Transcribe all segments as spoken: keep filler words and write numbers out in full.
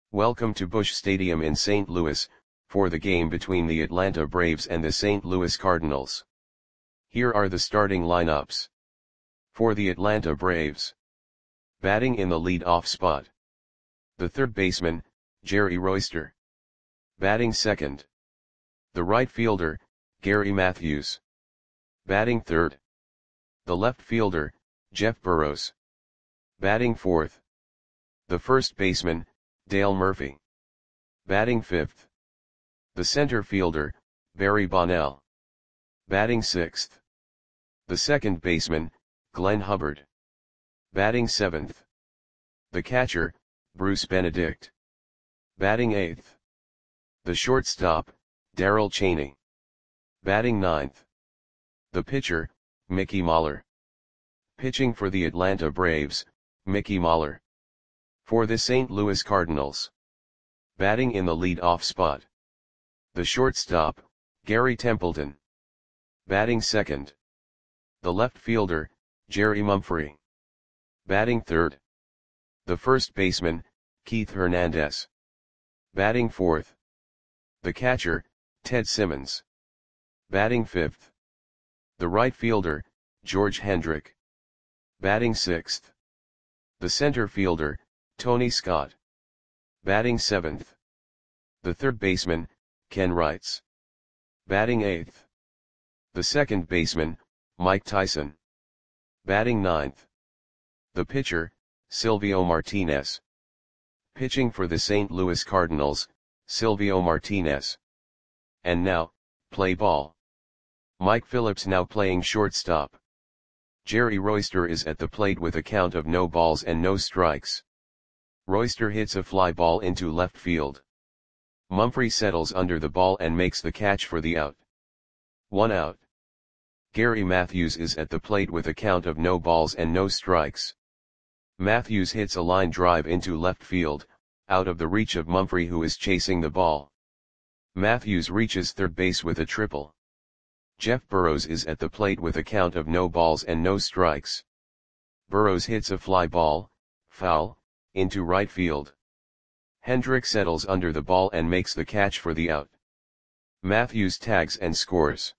Welcome to Busch Stadium in Saint Louis, for the game between the Atlanta Braves and the Saint Louis Cardinals. Here are the starting lineups. For the Atlanta Braves. Batting in the lead-off spot. The third baseman, Jerry Royster. Batting second. The right fielder, Gary Matthews. Batting third. The left fielder, Jeff Burroughs. Batting fourth. The first baseman, Dale Murphy. Batting fifth. The center fielder, Barry Bonnell. Batting sixth. The second baseman, Glenn Hubbard. Batting seventh. The catcher, Bruce Benedict. Batting eighth. The shortstop, Darrell Chaney. Batting ninth. The pitcher, Mickey Mahler. Pitching for the Atlanta Braves, Mickey Mahler. For the Saint Louis Cardinals. Batting in the lead-off spot. The shortstop, Gary Templeton. Batting second. The left fielder, Jerry Mumphrey. Batting third. The first baseman, Keith Hernandez. Batting fourth. The catcher, Ted Simmons. Batting fifth. The right fielder, George Hendrick. Batting sixth. The center fielder, Tony Scott. Batting seventh. The third baseman, Ken Wrights. Batting eighth. The second baseman, Mike Tyson. Batting ninth. The pitcher, Silvio Martinez. Pitching for the Saint Louis Cardinals, Silvio Martinez. And now, play ball. Mike Phillips now playing shortstop. Jerry Royster is at the plate with a count of no balls and no strikes. Royster hits a fly ball into left field. Mumphrey settles under the ball and makes the catch for the out. One out. Gary Matthews is at the plate with a count of no balls and no strikes. Matthews hits a line drive into left field, out of the reach of Mumphrey, who is chasing the ball. Matthews reaches third base with a triple. Jeff Burroughs is at the plate with a count of no balls and no strikes. Burroughs hits a fly ball, foul, into right field. Hendrick settles under the ball and makes the catch for the out. Matthews tags and scores.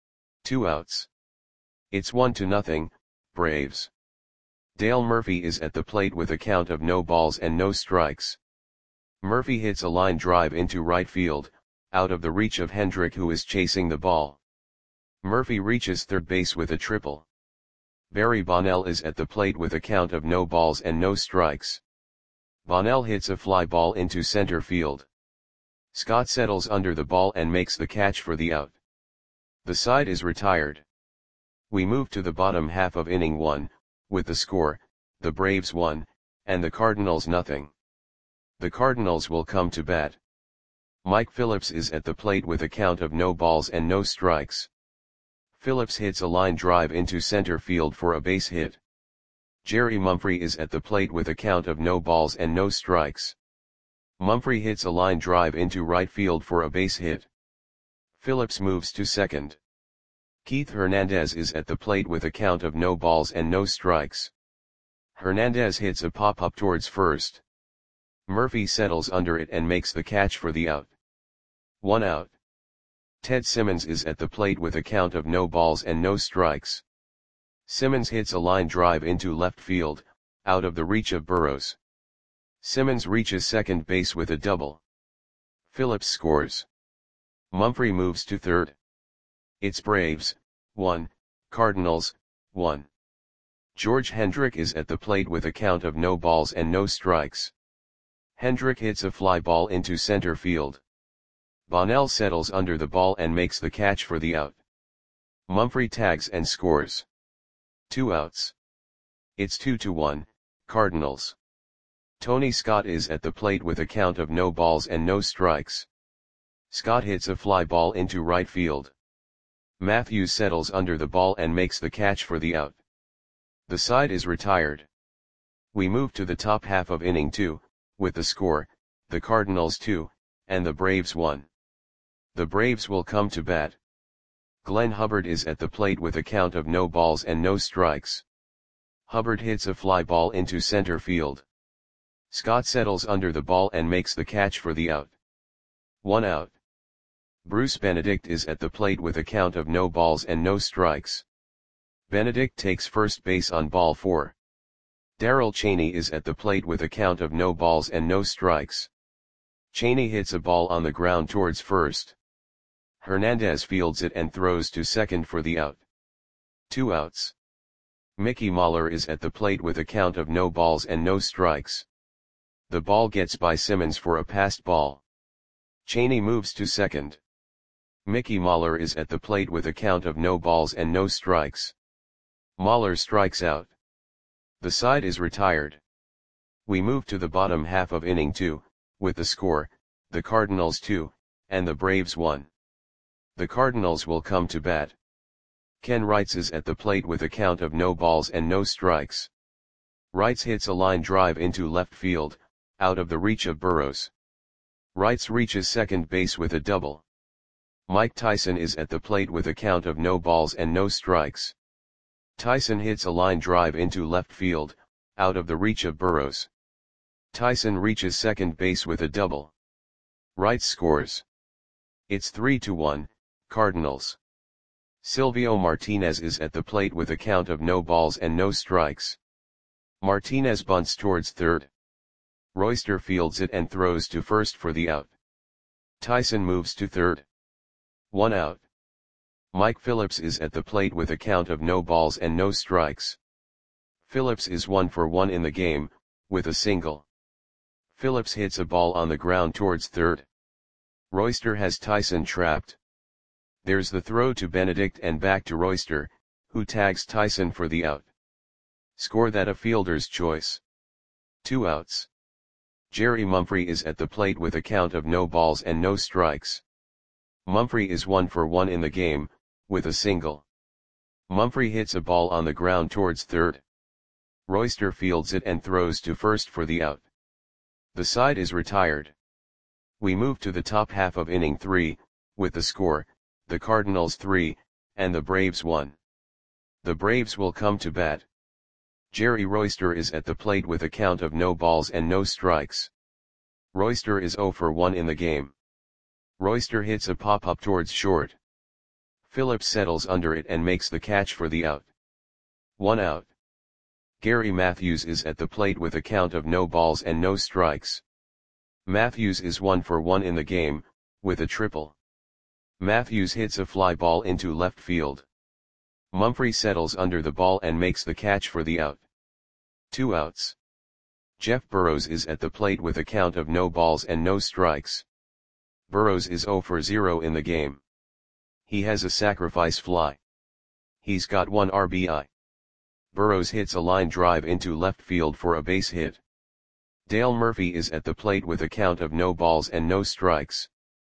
Two outs. It's one to nothing, Braves. Dale Murphy is at the plate with a count of no balls and no strikes. Murphy hits a line drive into right field, out of the reach of Hendrick, who is chasing the ball. Murphy reaches third base with a triple. Barry Bonnell is at the plate with a count of no balls and no strikes. Bonnell hits a fly ball into center field. Scott settles under the ball and makes the catch for the out. The side is retired. We move to the bottom half of inning one, with the score, the Braves one, and the Cardinals nothing. The Cardinals will come to bat. Mike Phillips is at the plate with a count of no balls and no strikes. Phillips hits a line drive into center field for a base hit. Jerry Mumphrey is at the plate with a count of no balls and no strikes. Mumphrey hits a line drive into right field for a base hit. Phillips moves to second. Keith Hernandez is at the plate with a count of no balls and no strikes. Hernandez hits a pop-up towards first. Murphy settles under it and makes the catch for the out. One out. Ted Simmons is at the plate with a count of no balls and no strikes. Simmons hits a line drive into left field, out of the reach of Burroughs. Simmons reaches second base with a double. Phillips scores. Mumphrey moves to third. It's Braves, one, Cardinals, one. George Hendrick is at the plate with a count of no balls and no strikes. Hendrick hits a fly ball into center field. Bonnell settles under the ball and makes the catch for the out. Mumphrey tags and scores. Two outs. It's two to one, Cardinals. Tony Scott is at the plate with a count of no balls and no strikes. Scott hits a fly ball into right field. Matthews settles under the ball and makes the catch for the out. The side is retired. We move to the top half of inning two, with the score, the Cardinals two, and the Braves one. The Braves will come to bat. Glenn Hubbard is at the plate with a count of no balls and no strikes. Hubbard hits a fly ball into center field. Scott settles under the ball and makes the catch for the out. One out. Bruce Benedict is at the plate with a count of no balls and no strikes. Benedict takes first base on ball four. Darrell Chaney is at the plate with a count of no balls and no strikes. Chaney hits a ball on the ground towards first. Hernandez fields it and throws to second for the out. Two outs. Mickey Mahler is at the plate with a count of no balls and no strikes. The ball gets by Simmons for a passed ball. Chaney moves to second. Mickey Mahler is at the plate with a count of no balls and no strikes. Mahler strikes out. The side is retired. We move to the bottom half of inning two, with the score, the Cardinals two, and the Braves one. The Cardinals will come to bat. Ken Wrights is at the plate with a count of no balls and no strikes. Wrights hits a line drive into left field, out of the reach of Burrows. Wrights reaches second base with a double. Mike Tyson is at the plate with a count of no balls and no strikes. Tyson hits a line drive into left field, out of the reach of Burrows. Tyson reaches second base with a double. Wrights scores. It's three to one, Cardinals. Silvio Martinez is at the plate with a count of no balls and no strikes. Martinez bunts towards third. Royster fields it and throws to first for the out. Tyson moves to third. One out. Mike Phillips is at the plate with a count of no balls and no strikes. Phillips is one for one in the game, with a single. Phillips hits a ball on the ground towards third. Royster has Tyson trapped. There's the throw to Benedict and back to Royster, who tags Tyson for the out. Score that a fielder's choice. Two outs. Jerry Mumphrey is at the plate with a count of no balls and no strikes. Mumphrey is one for one in the game, with a single. Mumphrey hits a ball on the ground towards third. Royster fields it and throws to first for the out. The side is retired. We move to the top half of inning three, with the score, the Cardinals three, and the Braves one. The Braves will come to bat. Jerry Royster is at the plate with a count of no balls and no strikes. Royster is zero for one in the game. Royster hits a pop-up towards short. Phillips settles under it and makes the catch for the out. One out. Gary Matthews is at the plate with a count of no balls and no strikes. Matthews is one for one in the game, with a triple. Matthews hits a fly ball into left field. Mumphrey settles under the ball and makes the catch for the out. Two outs. Jeff Burrows is at the plate with a count of no balls and no strikes. Burrows is zero for zero in the game. He has a sacrifice fly. He's got one R B I. Burrows hits a line drive into left field for a base hit. Dale Murphy is at the plate with a count of no balls and no strikes.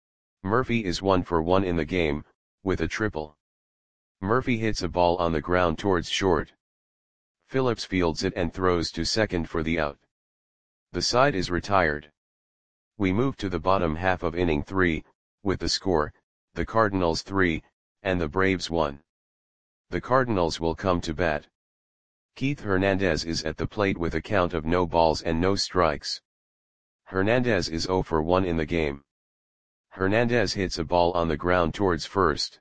Murphy is one for one in the game, with a triple. Murphy hits a ball on the ground towards short. Phillips fields it and throws to second for the out. The side is retired. We move to the bottom half of inning three, with the score, the Cardinals three, and the Braves one. The Cardinals will come to bat. Keith Hernandez is at the plate with a count of no balls and no strikes. Hernandez is zero for one in the game. Hernandez hits a ball on the ground towards first.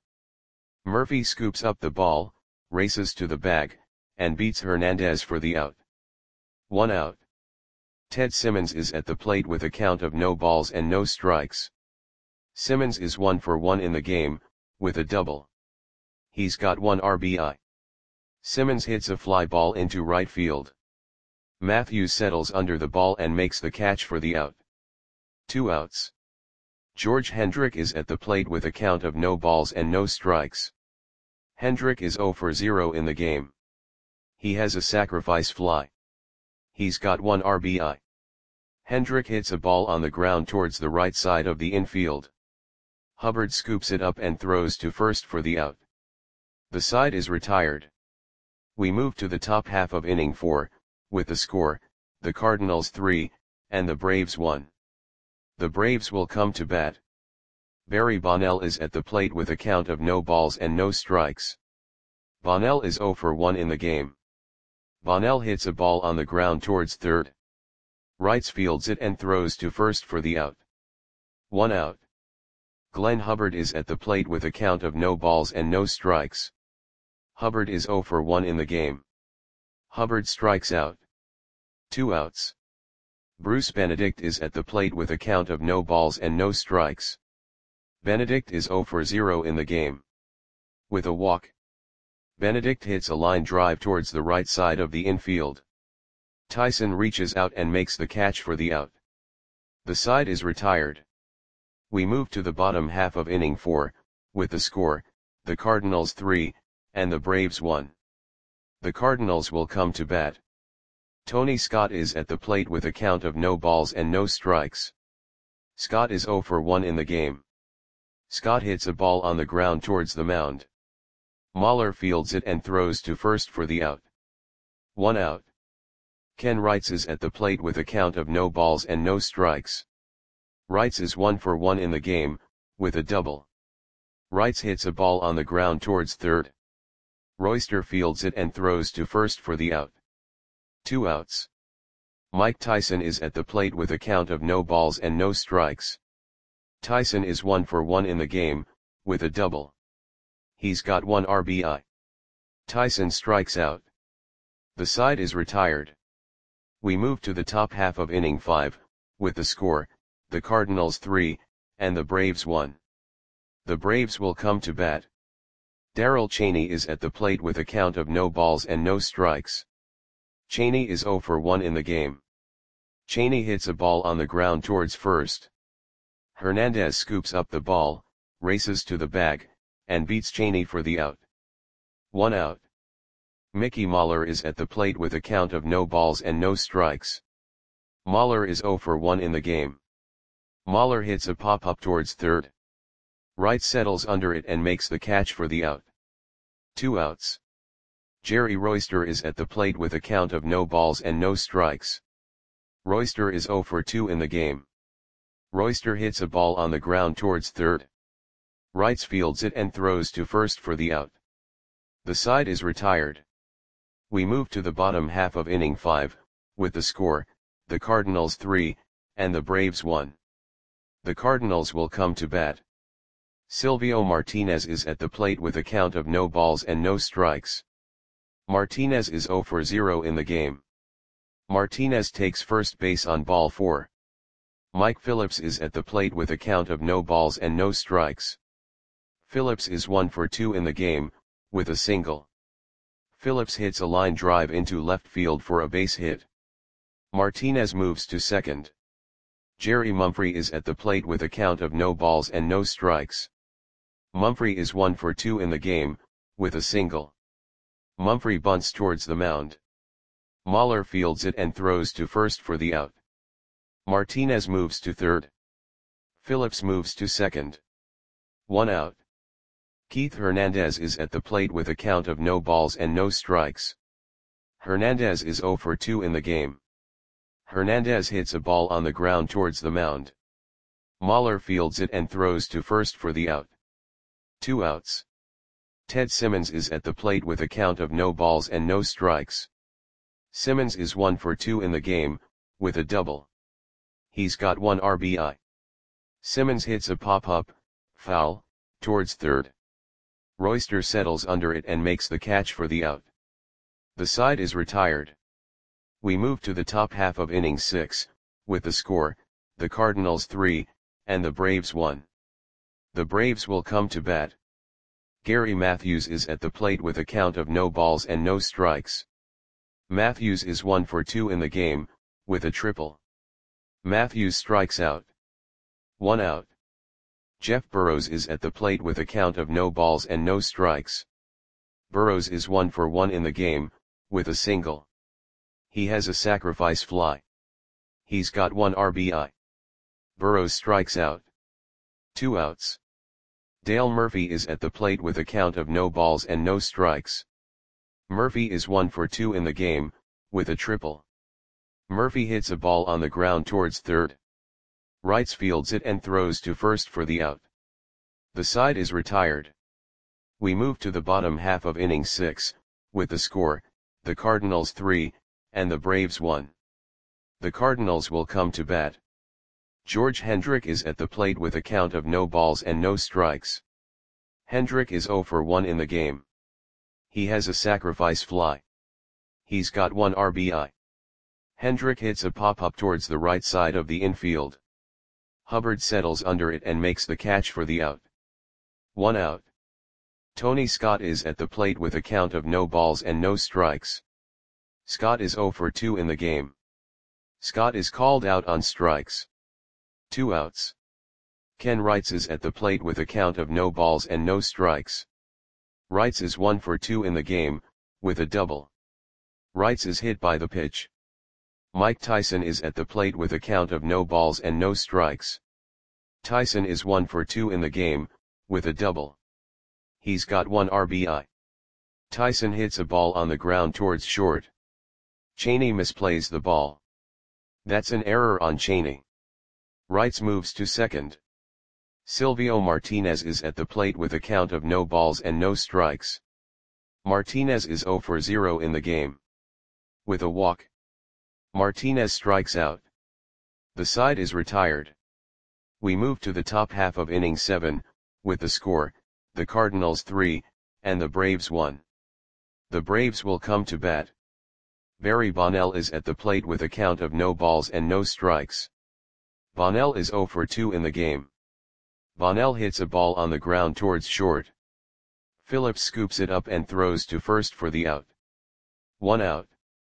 Murphy scoops up the ball, races to the bag, and beats Hernandez for the out. One out. Ted Simmons is at the plate with a count of no balls and no strikes. Simmons is one for one in the game, with a double. He's got one R B I. Simmons hits a fly ball into right field. Matthews settles under the ball and makes the catch for the out. Two outs. George Hendrick is at the plate with a count of no balls and no strikes. Hendrick is zero for zero in the game. He has a sacrifice fly. He's got one R B I. Hendrick hits a ball on the ground towards the right side of the infield. Hubbard scoops it up and throws to first for the out. The side is retired. We move to the top half of inning four, with the score, the Cardinals three, and the Braves one. The Braves will come to bat. Barry Bonnell is at the plate with a count of no balls and no strikes. Bonnell is zero for one in the game. Bonnell hits a ball on the ground towards third. Wrights fields it and throws to first for the out. One out. Glenn Hubbard is at the plate with a count of no balls and no strikes. Hubbard is zero for one in the game. Hubbard strikes out. Two outs. Bruce Benedict is at the plate with a count of no balls and no strikes. Benedict is zero for zero in the game. With a walk, Benedict hits a line drive towards the right side of the infield. Tyson reaches out and makes the catch for the out. The side is retired. We move to the bottom half of inning four, with the score, the Cardinals three, and the Braves one. The Cardinals will come to bat. Tony Scott is at the plate with a count of no balls and no strikes. Scott is zero for one in the game. Scott hits a ball on the ground towards the mound. Mahler fields it and throws to first for the out. One out. Ken Wrights is at the plate with a count of no balls and no strikes. Wrights is one for one in the game, with a double. Wrights hits a ball on the ground towards third. Royster fields it and throws to first for the out. Two outs. Mike Tyson is at the plate with a count of no balls and no strikes. Tyson is one for one in the game, with a double. He's got one R B I. Tyson strikes out. The side is retired. We move to the top half of inning five, with the score, the Cardinals three, and the Braves one. The Braves will come to bat. Darrell Chaney is at the plate with a count of no balls and no strikes. Chaney is zero for one in the game. Chaney hits a ball on the ground towards first. Hernandez scoops up the ball, races to the bag, and beats Chaney for the out. One out. Mickey Mahler is at the plate with a count of no balls and no strikes. Mahler is zero for one in the game. Mahler hits a pop-up towards third. Wright settles under it and makes the catch for the out. Two outs. Jerry Royster is at the plate with a count of no balls and no strikes. Royster is zero for two in the game. Royster hits a ball on the ground towards third. Wrights fields it and throws to first for the out. The side is retired. We move to the bottom half of inning five, with the score, the Cardinals three, and the Braves one. The Cardinals will come to bat. Silvio Martinez is at the plate with a count of no balls and no strikes. Martinez is zero for zero in the game. Martinez takes first base on ball four. Mike Phillips is at the plate with a count of no balls and no strikes. Phillips is one for two in the game, with a single. Phillips hits a line drive into left field for a base hit. Martinez moves to second. Jerry Mumphrey is at the plate with a count of no balls and no strikes. Mumphrey is one for two in the game, with a single. Mumphrey bunts towards the mound. Mahler fields it and throws to first for the out. Martinez moves to third. Phillips moves to second. One out. Keith Hernandez is at the plate with a count of no balls and no strikes. Hernandez is zero for two in the game. Hernandez hits a ball on the ground towards the mound. Mahler fields it and throws to first for the out. Two outs. Ted Simmons is at the plate with a count of no balls and no strikes. Simmons is one for two in the game, with a double. He's got one R B I. Simmons hits a pop-up, foul, towards third. Royster settles under it and makes the catch for the out. The side is retired. We move to the top half of inning six, with the score, the Cardinals three, and the Braves one. The Braves will come to bat. Gary Matthews is at the plate with a count of no balls and no strikes. Matthews is one for two in the game, with a triple. Matthews strikes out. One out. Jeff Burrows is at the plate with a count of no balls and no strikes. Burrows is one for one in the game, with a single. He has a sacrifice fly. He's got one R B I. Burrows strikes out. Two outs. Dale Murphy is at the plate with a count of no balls and no strikes. Murphy is one for two in the game, with a triple. Murphy hits a ball on the ground towards third. Wrights fields it and throws to first for the out. The side is retired. We move to the bottom half of inning six, with the score, the Cardinals three, and the Braves one. The Cardinals will come to bat. George Hendrick is at the plate with a count of no balls and no strikes. Hendrick is oh for one in the game. He has a sacrifice fly. He's got one R B I. Hendrick hits a pop-up towards the right side of the infield. Hubbard settles under it and makes the catch for the out. One out. Tony Scott is at the plate with a count of no balls and no strikes. Scott is oh for two in the game. Scott is called out on strikes. Two outs. Ken Wrights is at the plate with a count of no balls and no strikes. Wrights is one for two in the game, with a double. Wrights is hit by the pitch. Mike Tyson is at the plate with a count of no balls and no strikes. Tyson is one for two in the game, with a double. He's got one R B I. Tyson hits a ball on the ground towards short. Cheney misplays the ball. That's an error on Cheney. Wrights moves to second. Silvio Martinez is at the plate with a count of no balls and no strikes. Martinez is oh for zero in the game. With a walk. Martinez strikes out. The side is retired. We move to the top half of inning seven, with the score, the Cardinals three, and the Braves one. The Braves will come to bat. Barry Bonnell is at the plate with a count of no balls and no strikes. Bonnell is oh for two in the game. Bonnell hits a ball on the ground towards short. Phillips scoops it up and throws to first for the out. One out.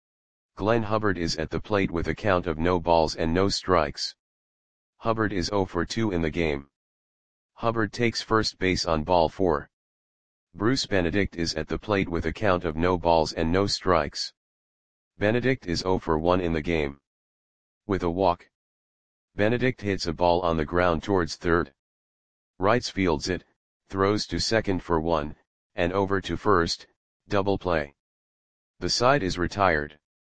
Glenn Hubbard is at the plate with a count of no balls and no strikes. Hubbard is oh for two in the game. Hubbard takes first base on ball four. Bruce Benedict is at the plate with a count of no balls and no strikes. Benedict is oh for one in the game. With a walk. Benedict hits a ball on the ground towards third. Wrights fields it, throws to second for one, and over to first, double play. The side is retired.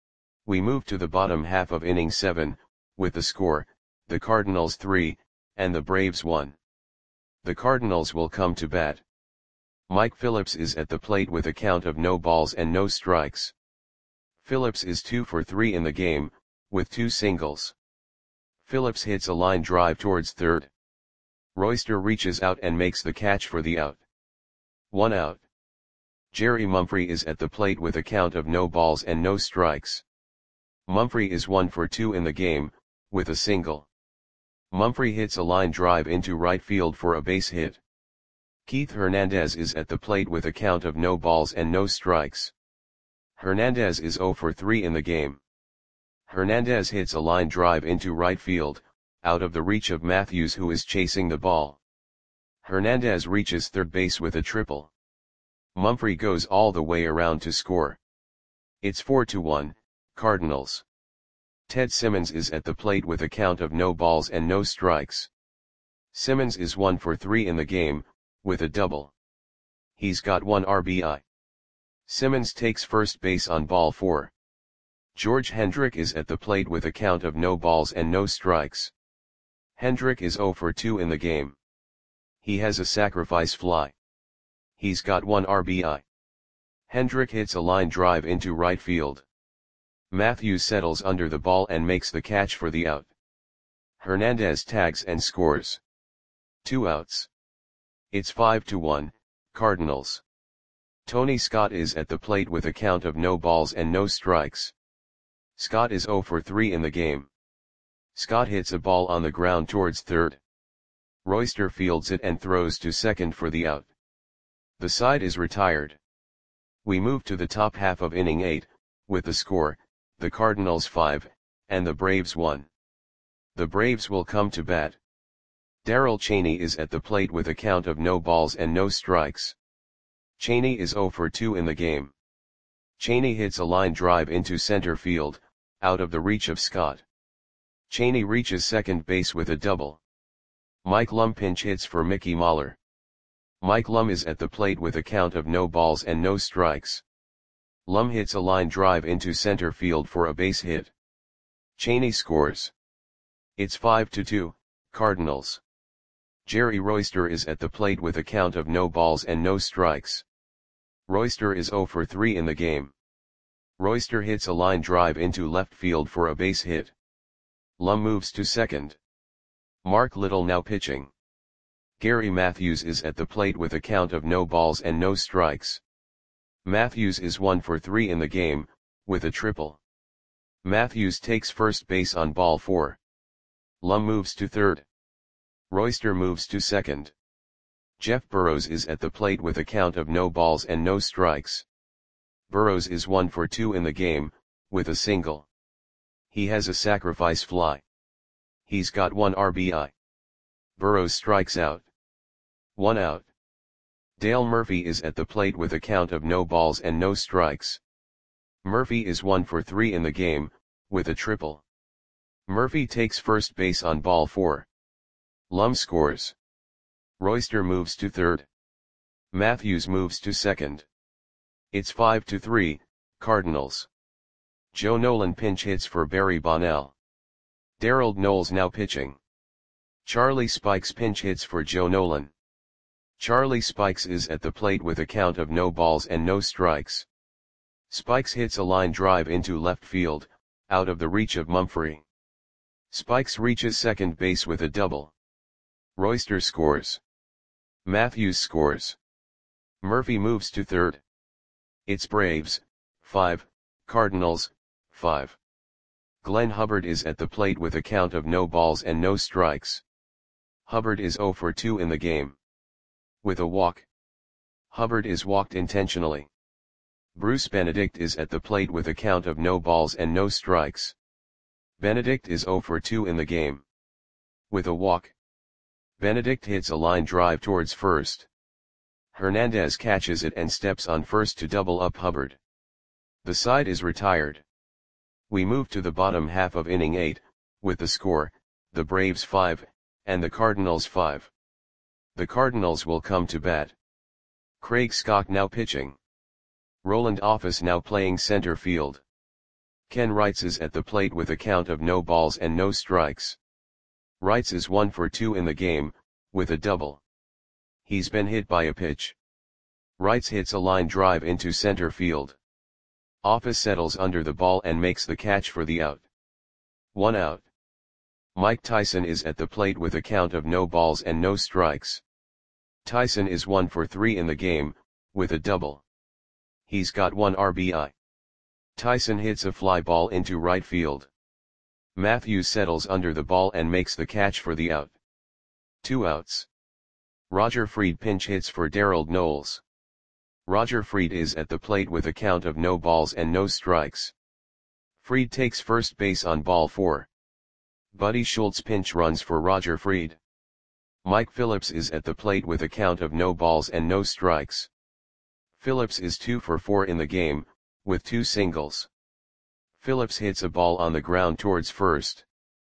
We move to the bottom half of inning seven, with the score, the Cardinals three, and the Braves one. The Cardinals will come to bat. Mike Phillips is at the plate with a count of no balls and no strikes. Phillips is two for three in the game, with two singles. Phillips hits a line drive towards third. Royster reaches out and makes the catch for the out. One out. Jerry Mumphrey is at the plate with a count of no balls and no strikes. Mumphrey is one for two in the game, with a single. Mumphrey hits a line drive into right field for a base hit. Keith Hernandez is at the plate with a count of no balls and no strikes. Hernandez is oh for three in the game. Hernandez hits a line drive into right field, out of the reach of Matthews, who is chasing the ball. Hernandez reaches third base with a triple. Mumphrey goes all the way around to score. It's four to one, Cardinals. Ted Simmons is at the plate with a count of no balls and no strikes. Simmons is one for three in the game, with a double. He's got one R B I. Simmons takes first base on ball four. George Hendrick is at the plate with a count of no balls and no strikes. Hendrick is oh for two in the game. He has a sacrifice fly. He's got one R B I. Hendrick hits a line drive into right field. Matthews settles under the ball and makes the catch for the out. Hernandez tags and scores. Two outs. It's five to one, Cardinals. Tony Scott is at the plate with a count of no balls and no strikes. Scott is oh for three in the game. Scott hits a ball on the ground towards third. Royster fields it and throws to second for the out. The side is retired. We move to the top half of inning eight, with the score, the Cardinals five, and the Braves one. The Braves will come to bat. Darrell Cheney is at the plate with a count of no balls and no strikes. Cheney is oh for two in the game. Cheney hits a line drive into center field, out of the reach of Scott. Cheney reaches second base with a double. Mike Lum pinch hits for Mickey Mahler. Mike Lum is at the plate with a count of no balls and no strikes. Lum hits a line drive into center field for a base hit. Cheney scores. It's five to two, Cardinals. Jerry Royster is at the plate with a count of no balls and no strikes. Royster is oh for three in the game. Royster hits a line drive into left field for a base hit. Lum moves to second. Mark Little now pitching. Gary Matthews is at the plate with a count of no balls and no strikes. Matthews is one for three in the game, with a triple. Matthews takes first base on ball four. Lum moves to third. Royster moves to second. Jeff Burrows is at the plate with a count of no balls and no strikes. Burrows is one for two in the game, with a single. He has a sacrifice fly. He's got one R B I. Burrows strikes out. One out. Dale Murphy is at the plate with a count of no balls and no strikes. Murphy is one for three in the game, with a triple. Murphy takes first base on ball four. Lum scores. Royster moves to third. Matthews moves to second. It's five to three, Cardinals. Joe Nolan pinch hits for Barry Bonnell. Darrell Knowles now pitching. Charlie Spikes pinch hits for Joe Nolan. Charlie Spikes is at the plate with a count of no balls and no strikes. Spikes hits a line drive into left field, out of the reach of Mumphrey. Spikes reaches second base with a double. Royster scores. Matthews scores. Murphy moves to third. It's Braves, five, Cardinals, five. Glenn Hubbard is at the plate with a count of no balls and no strikes. Hubbard is zero for two in the game. With a walk. Hubbard is walked intentionally. Bruce Benedict is at the plate with a count of no balls and no strikes. Benedict is zero for two in the game. With a walk. Benedict hits a line drive towards first. Hernandez catches it and steps on first to double up Hubbard. The side is retired. We move to the bottom half of inning eight, with the score, the Braves five, and the Cardinals five. The Cardinals will come to bat. Craig Scott now pitching. Roland Office now playing center field. Ken Wrights is at the plate with a count of no balls and no strikes. Wrights is one for two in the game, with a double. He's been hit by a pitch. Wrights hits a line drive into center field. Office settles under the ball and makes the catch for the out. One out. Mike Tyson is at the plate with a count of no balls and no strikes. Tyson is one for three in the game, with a double. He's got one R B I. Tyson hits a fly ball into right field. Matthews settles under the ball and makes the catch for the out. Two outs. Roger Freed pinch hits for Darrell Knowles. Roger Freed is at the plate with a count of no balls and no strikes. Freed takes first base on ball four. Buddy Schultz pinch runs for Roger Freed. Mike Phillips is at the plate with a count of no balls and no strikes. Phillips is two for four in the game, with two singles. Phillips hits a ball on the ground towards first.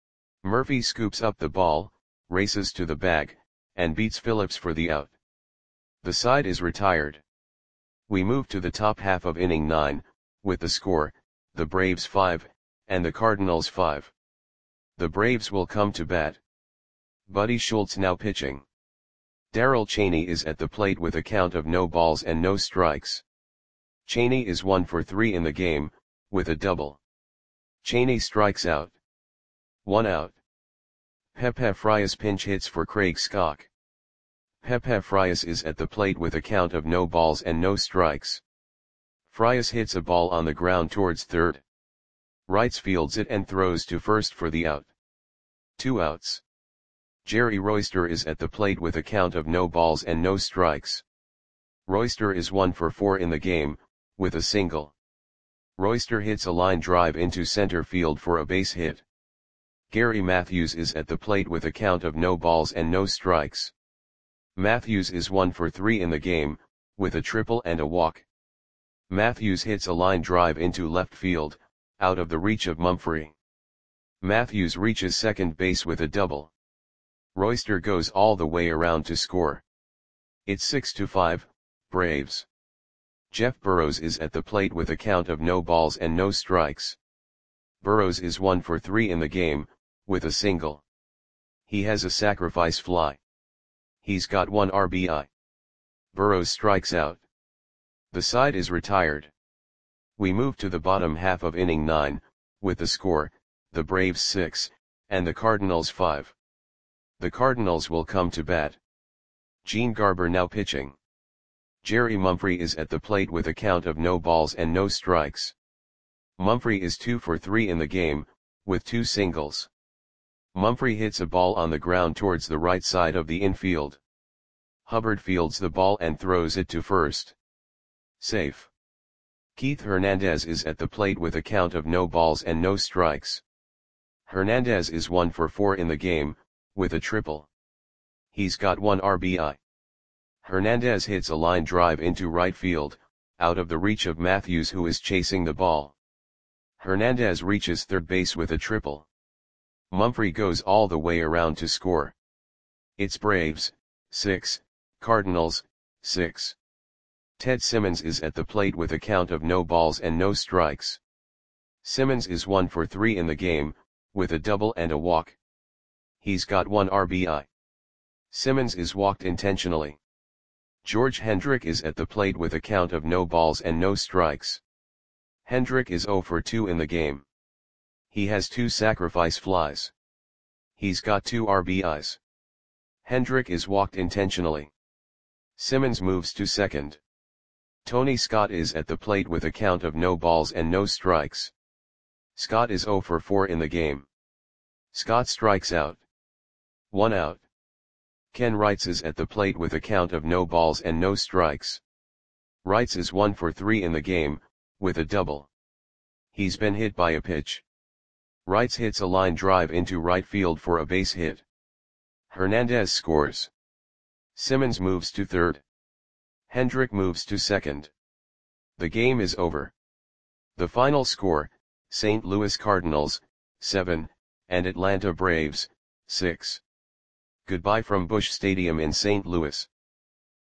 Murphy scoops up the ball, races to the bag, and beats Phillips for the out. The side is retired. We move to the top half of inning nine, with the score, the Braves five, and the Cardinals five. The Braves will come to bat. Buddy Schultz now pitching. Darrell Chaney is at the plate with a count of no balls and no strikes. Chaney is one for three in the game, with a double. Chaney strikes out. One out. Pepe Frias pinch hits for Craig Scott. Pepe Frias is at the plate with a count of no balls and no strikes. Frias hits a ball on the ground towards third. Wrights fields it and throws to first for the out. Two outs. Jerry Royster is at the plate with a count of no balls and no strikes. Royster is one for four in the game, with a single. Royster hits a line drive into center field for a base hit. Gary Matthews is at the plate with a count of no balls and no strikes. Matthews is one for three in the game, with a triple and a walk. Matthews hits a line drive into left field, out of the reach of Mumphrey. Matthews reaches second base with a double. Royster goes all the way around to score. It's six to five, Braves. Jeff Burrows is at the plate with a count of no balls and no strikes. Burrows is one for three in the game, with a single. He has a sacrifice fly. He's got one R B I. Burrows strikes out. The side is retired. We move to the bottom half of inning nine, with the score, the Braves six, and the Cardinals five. The Cardinals will come to bat. Gene Garber now pitching. Jerry Mumphrey is at the plate with a count of no balls and no strikes. Mumphrey is two for three in the game, with two singles. Mumphrey hits a ball on the ground towards the right side of the infield. Hubbard fields the ball and throws it to first. Safe. Keith Hernandez is at the plate with a count of no balls and no strikes. Hernandez is one for four in the game, with a triple. He's got one R B I. Hernandez hits a line drive into right field, out of the reach of Matthews, who is chasing the ball. Hernandez reaches third base with a triple. Mumphrey goes all the way around to score. It's Braves, six, Cardinals, six. Ted Simmons is at the plate with a count of no balls and no strikes. Simmons is one for three in the game, with a double and a walk. He's got one R B I. Simmons is walked intentionally. George Hendrick is at the plate with a count of no balls and no strikes. Hendrick is zero for two in the game. He has two sacrifice flies. He's got two R B Is. Hendrick is walked intentionally. Simmons moves to second. Tony Scott is at the plate with a count of no balls and no strikes. Scott is zero for four in the game. Scott strikes out. One out. Ken Wrights is at the plate with a count of no balls and no strikes. Wrights is one for three in the game, with a double. He's been hit by a pitch. Wrights hits a line drive into right field for a base hit. Hernandez scores. Simmons moves to third. Hendrick moves to second. The game is over. The final score, Saint Louis Cardinals, seven, and Atlanta Braves, six. Goodbye from Busch Stadium in Saint Louis.